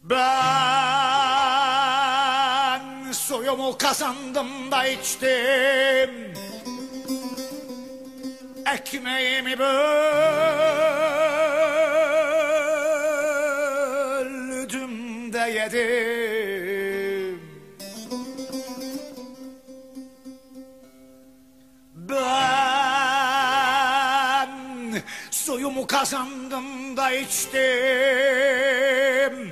Ben suyumu kazandım da içtim, ekmeğimi böldüm de yedim. Ben suyumu kazandım da içtim,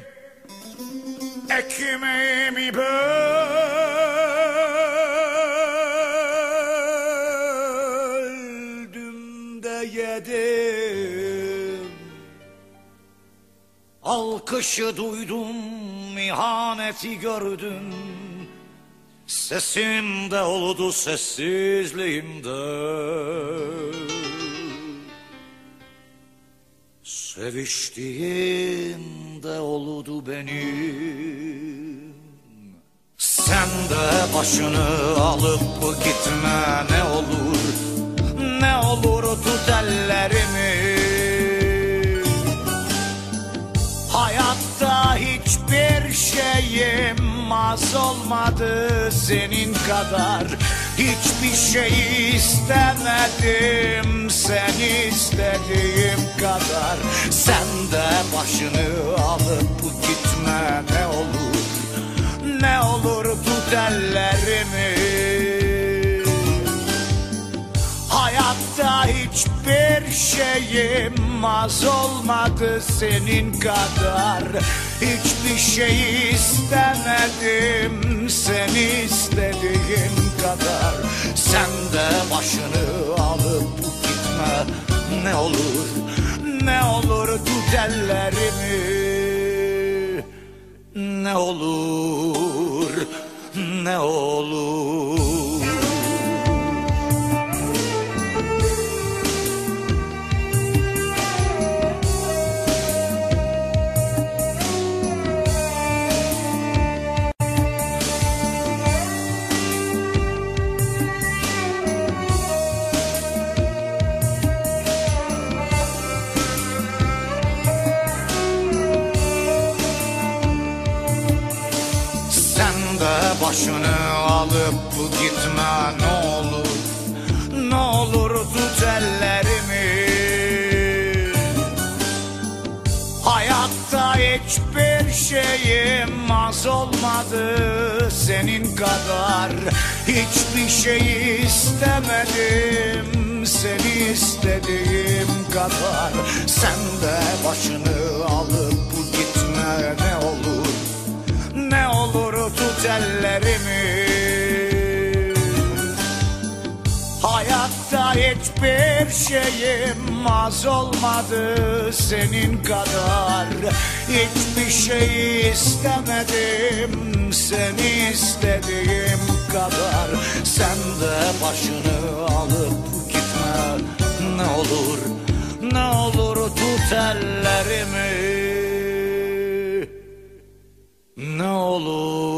ekmeğimi böldüm de yedim. Alkışı duydum, ihaneti gördüm, sesimde oldu sessizliğimde. Seviştiğimde oldu benim. Sen de başını alıp gitme, ne olur, ne olur tut ellerimi. Hayatta hiçbir şeyim az olmadı senin kadar. Hiçbir şey istemedim seni istediğim kadar. Sen de başını alıp gitme, ne olur, ne olur tut ellerimi. Hayatta hiçbir şeyim az olmadı senin kadar. Hiçbir şey istemedim seni istediğim kadar. Sen de başını alıp gitme, ne olur, ne olur tut ellerimi. Ne olur, ne olur. Başını alıp gitme, ne olur, ne olur tut ellerimi. Hayatta hiçbir şeyim az olmadı senin kadar. Hiçbir şey istemedim seni istediğim kadar. Sen de başını alıp gitme, ne olur, ne olur tut ellerimi. Hayatta hiçbir şeyim az olmadı senin kadar. Hiçbir şey istemedim seni istediğim kadar. Sen de başını alıp gitme, ne olur, ne olur tut ellerimi. Ne olur.